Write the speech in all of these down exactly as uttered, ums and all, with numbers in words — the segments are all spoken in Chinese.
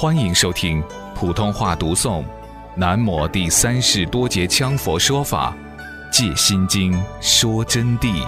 欢迎收听普通话读诵南摩第三世多杰羌佛说法借心经说真谛。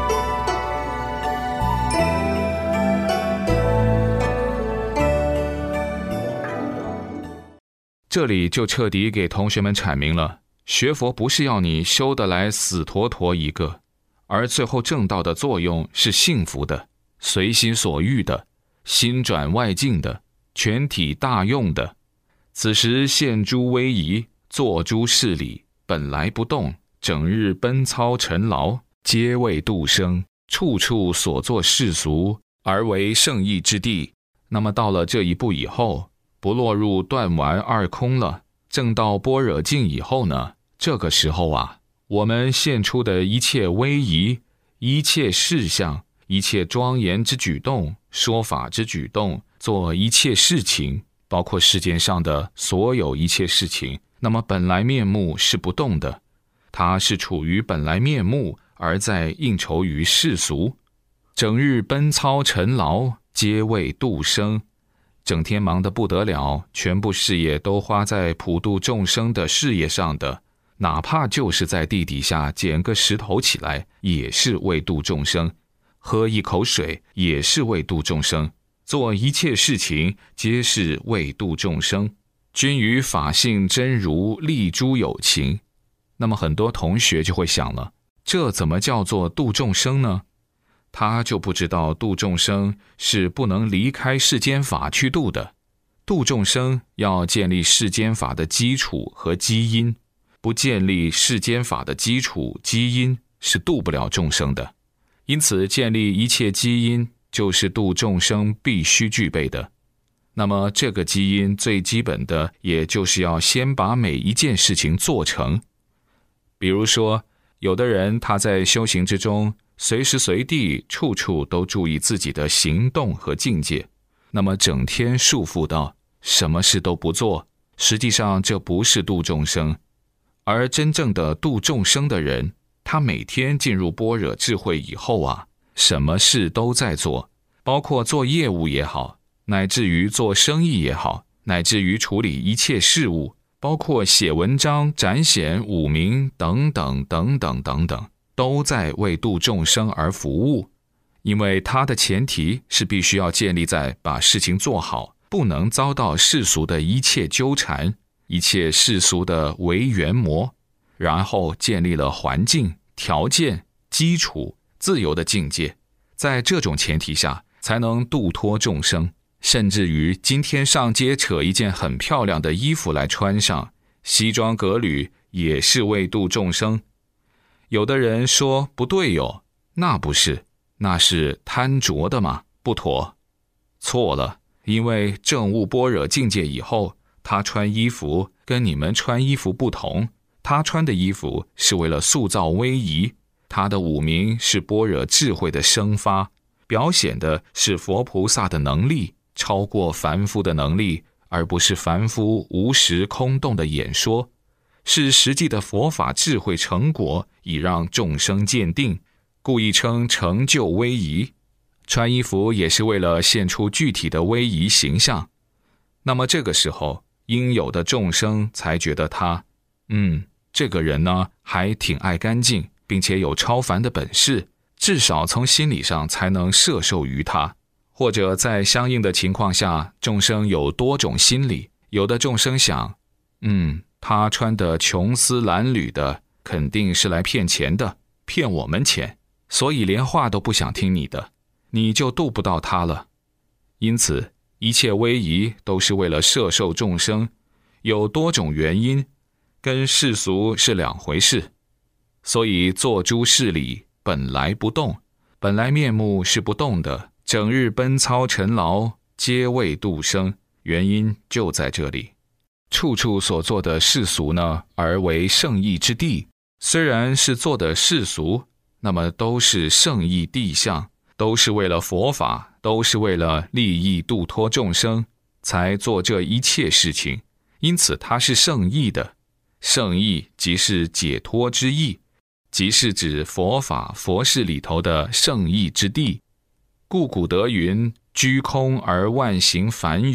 这里就彻底给同学们阐明了，学佛不是要你修得来死坨坨一个，而最后证道的作用是幸福的，随心所欲的，心转外境的，全体大用的。此时现诸威仪，作诸事理，本来不动，整日奔操陈劳，皆为度生，处处所作世俗，而为圣义之地。那么到了这一步以后，不落入断完二空了，证到般若境以后呢，这个时候啊，我们现出的一切威仪，一切事项，一切庄严之举动，说法之举动，做一切事情，包括世界上的所有一切事情，那么本来面目是不动的，它是处于本来面目，而在应酬于世俗。整日奔操陈劳，皆为度生，整天忙得不得了，全部事业都花在普度众生的事业上的，哪怕就是在地底下捡个石头起来，也是为度众生，喝一口水也是为度众生，做一切事情皆是为度众生，均于法性真如利诸有情。那么很多同学就会想了，这怎么叫做度众生呢？他就不知道度众生是不能离开世间法去度的，度众生要建立世间法的基础和基因，不建立世间法的基础基因是度不了众生的。因此建立一切基因就是度众生必须具备的。那么这个基因最基本的也就是要先把每一件事情做成。比如说有的人他在修行之中随时随地处处都注意自己的行动和境界，那么整天束缚到什么事都不做，实际上这不是度众生。而真正的度众生的人，他每天进入般若智慧以后啊，什么事都在做，包括做业务也好，乃至于做生意也好，乃至于处理一切事务，包括写文章、展显、武名等等等等等等，都在为度众生而服务。因为它的前提是必须要建立在把事情做好，不能遭到世俗的一切纠缠，一切世俗的为缘魔，然后建立了环境、条件、基础、自由的境界，在这种前提下才能度脱众生。甚至于今天上街扯一件很漂亮的衣服来穿上，西装革履也是为度众生。有的人说不对哟，那不是，那是贪着的嘛，不妥。错了，因为证悟般若境界以后，他穿衣服跟你们穿衣服不同，他穿的衣服是为了塑造威仪，他的武名是般若智慧的生发，表显的是佛菩萨的能力，超过凡夫的能力，而不是凡夫无实空洞的演说，是实际的佛法智慧成果，以让众生鉴定，故意称成就威仪。穿衣服也是为了现出具体的威仪形象。那么这个时候应有的众生才觉得他嗯，这个人呢还挺爱干净，并且有超凡的本事，至少从心理上才能摄受于他。或者在相应的情况下，众生有多种心理，有的众生想嗯，他穿的琼丝褴褛的，肯定是来骗钱的，骗我们钱，所以连话都不想听你的，你就度不到他了。因此一切威仪都是为了摄受众生，有多种原因，跟世俗是两回事。所以做诸事理本来不动，本来面目是不动的，整日奔操陈劳，皆为度生，原因就在这里。处处所做的世俗呢，而为圣义之地，虽然是做的世俗，那么都是圣义地象，都是为了佛法，都是为了利益度脱众生才做这一切事情，因此它是圣义的。圣义即是解脱之义，即是指佛法佛事里头的圣义之地。故古德云，居空而万行梵语，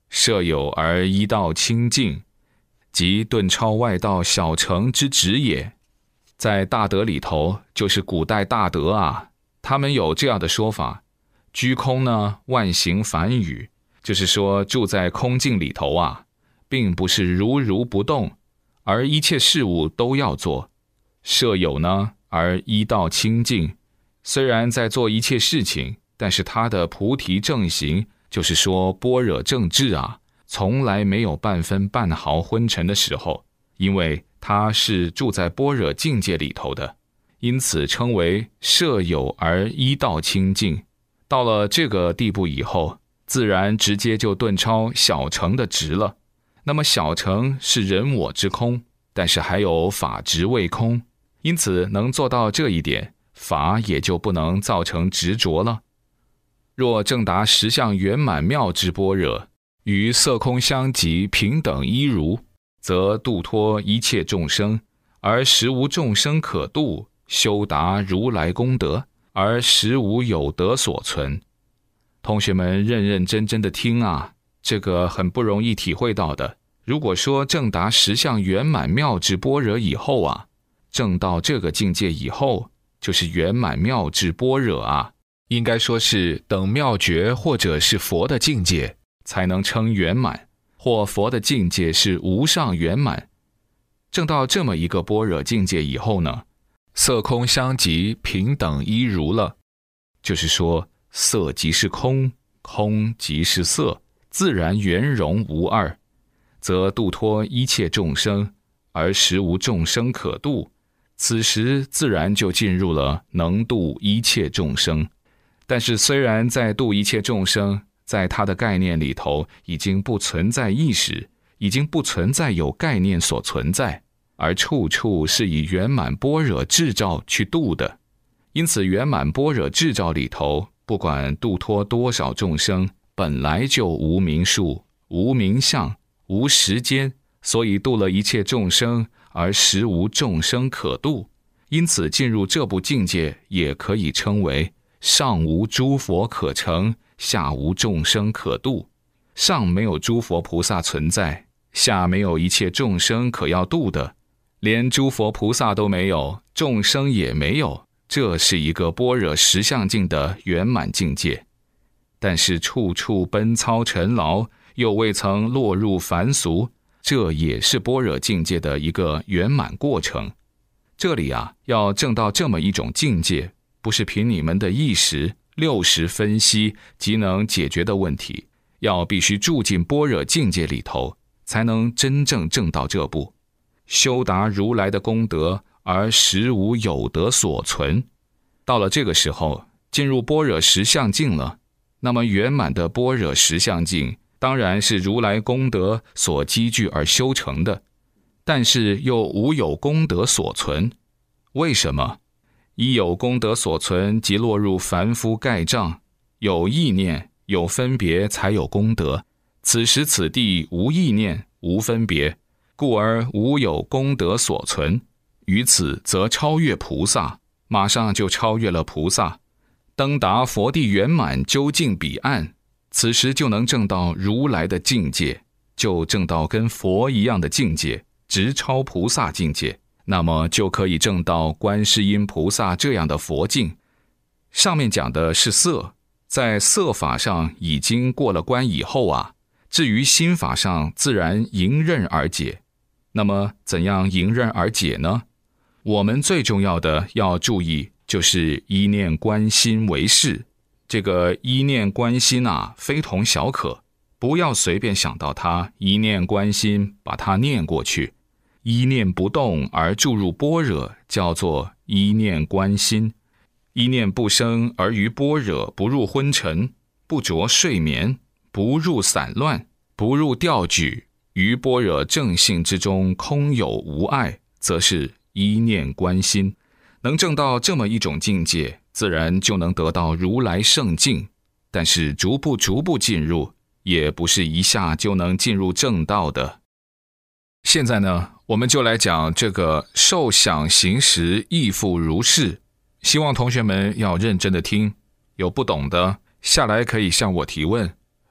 舍有而一道清净，即顿超外道小乘之旨也。在大德里头，就是古代大德啊，他们有这样的说法，居空呢，万行梵语，就是说住在空境里头啊，并不是如如不动，而一切事物都要做。舍有呢，而一道清净，虽然在做一切事情，但是他的菩提正行，就是说般若正智啊，从来没有半分半毫昏沉的时候，因为他是住在般若境界里头的，因此称为舍有而一道清净。到了这个地步以后，自然直接就顿超小乘的执了。那么小乘是人我之空，但是还有法执未空，因此能做到这一点，法也就不能造成执着了。若正达实相圆满妙之般若，与色空相即平等一如，则度脱一切众生，而实无众生可度，修达如来功德，而实无有德所存。同学们认认真真的听啊，这个很不容易体会到的。如果说正达实相圆满妙智般若以后啊，正到这个境界以后，就是圆满妙智般若啊，应该说是等妙觉或者是佛的境界才能称圆满，或佛的境界是无上圆满。正到这么一个般若境界以后呢，色空相即平等一如了，就是说色即是空，空即是色，自然圆融无二，则度脱一切众生，而实无众生可度，此时自然就进入了能度一切众生。但是虽然在度一切众生，在他的概念里头已经不存在意识，已经不存在有概念所存在，而处处是以圆满般若智照去度的。因此圆满般若智照里头，不管度脱多少众生，本来就无名数，无名相，无时间，所以度了一切众生，而实无众生可度。因此进入这部境界，也可以称为上无诸佛可成，下无众生可度。上没有诸佛菩萨存在，下没有一切众生可要度的，连诸佛菩萨都没有，众生也没有，这是一个般若实相境的圆满境界。但是处处奔操尘劳，又未曾落入凡俗，这也是般若境界的一个圆满过程。这里啊，要证到这么一种境界，不是凭你们的意识六识分析即能解决的问题，要必须住进般若境界里头，才能真正证到这步，修达如来的功德，而实无有德所存。到了这个时候，进入般若实相境了，那么圆满的般若实相境当然是如来功德所积聚而修成的，但是又无有功德所存。为什么？一有功德所存，即落入凡夫盖障，有意念有分别才有功德，此时此地无意念无分别，故而无有功德所存。于此则超越菩萨，马上就超越了菩萨，登达佛地圆满究竟彼岸，此时就能证到如来的境界，就证到跟佛一样的境界，直超菩萨境界，那么就可以证到观世音菩萨这样的佛境。上面讲的是色，在色法上已经过了关以后啊，至于心法上自然迎刃而解。那么怎样迎刃而解呢？我们最重要的要注意，就是一念观心为事。这个一念观心啊，非同小可，不要随便想到它，一念观心把它念过去。一念不动而注入般若，叫做一念观心。一念不生而于般若，不入昏沉，不着睡眠，不入散乱，不入调举，于般若正性之中空有无碍，则是一念观心。能证到这么一种境界，自然就能得到如来圣境。但是逐步逐步进入，也不是一下就能进入正道的。现在呢，我们就来讲这个受想行识亦复如是，希望同学们要认真的听，有不懂的下来可以向我提问，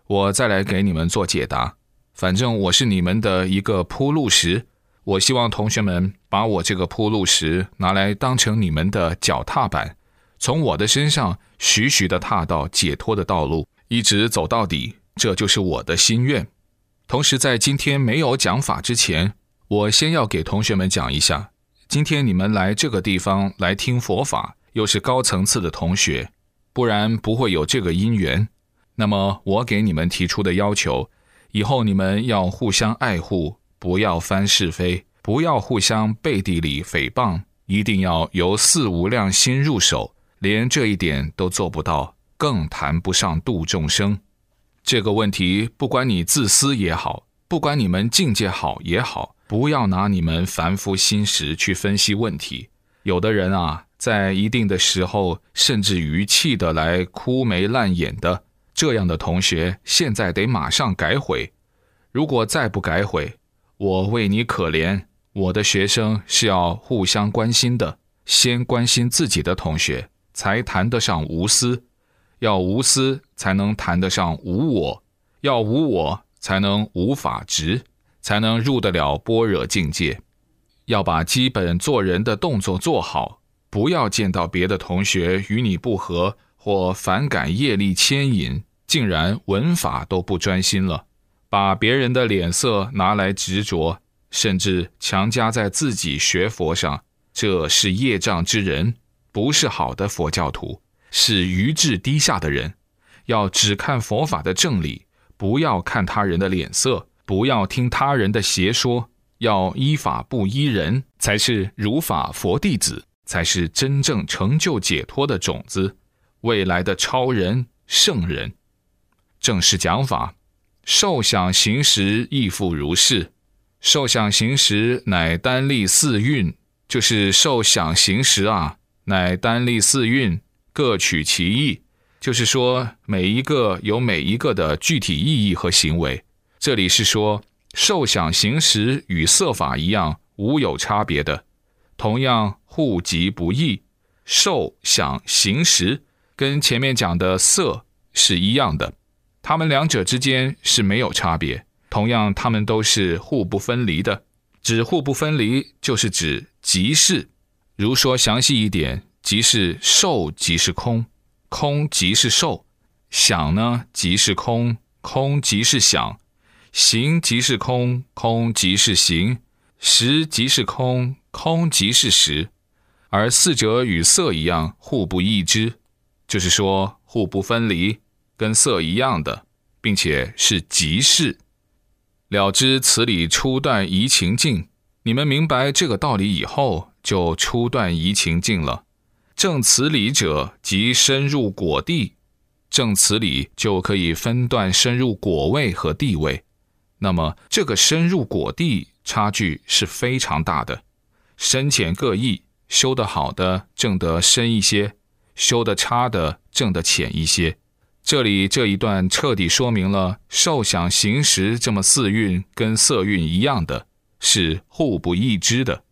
我再来给你们做解答。反正我是你们的一个铺路石，我希望同学们把我这个铺路石拿来当成你们的脚踏板，从我的身上徐徐地踏到解脱的道路，一直走到底，这就是我的心愿。同时在今天没有讲法之前，我先要给同学们讲一下，今天你们来这个地方来听佛法，又是高层次的同学，不然不会有这个因缘。那么我给你们提出的要求，以后你们要互相爱护，不要翻是非，不要互相背地里诽谤，一定要由四无量心入手，连这一点都做不到，更谈不上度众生。这个问题不管你自私也好，不管你们境界好也好，不要拿你们凡夫心识去分析问题。有的人啊，在一定的时候甚至于气得来哭眉烂眼的，这样的同学现在得马上改悔。如果再不改悔，我为你可怜。我的学生是要互相关心的，先关心自己的同学，才谈得上无私。要无私，才能谈得上无我；要无我，才能无法执，才能入得了般若境界。要把基本做人的动作做好，不要见到别的同学与你不合，或反感业力牵引，竟然文法都不专心了，把别人的脸色拿来执着，甚至强加在自己学佛上，这是业障之人，不是好的佛教徒，是愚智低下的人。要只看佛法的正理，不要看他人的脸色，不要听他人的邪说，要依法不依人，才是如法佛弟子，才是真正成就解脱的种子，未来的超人圣人。正式讲法，受想行识亦复如是。受想行识乃单立四蕴，就是受想行识啊，乃单立四蕴，各取其意，就是说每一个有每一个的具体意义和行为。这里是说受想行识与色法一样，无有差别的，同样互即不异。受想行识跟前面讲的色是一样的，它们两者之间是没有差别，同样它们都是互不分离的。指互不分离就是指即是，如说详细一点，即是受即是空，空即是受，想呢即是空，空即是想，行即是空，空即是行，识即是空，空即是识。而四者与色一样，互不异之，就是说互不分离，跟色一样的，并且是即是。了知此理初断疑情境，你们明白这个道理以后，就初断疑情境了。证此理者，即深入果地，证此理就可以分段深入果位和地位。那么这个深入果地差距是非常大的，深浅各异，修得好的证得深一些，修得差的证得浅一些。这里这一段彻底说明了受想行识这么四蕴跟色蕴一样的，是互不异之的。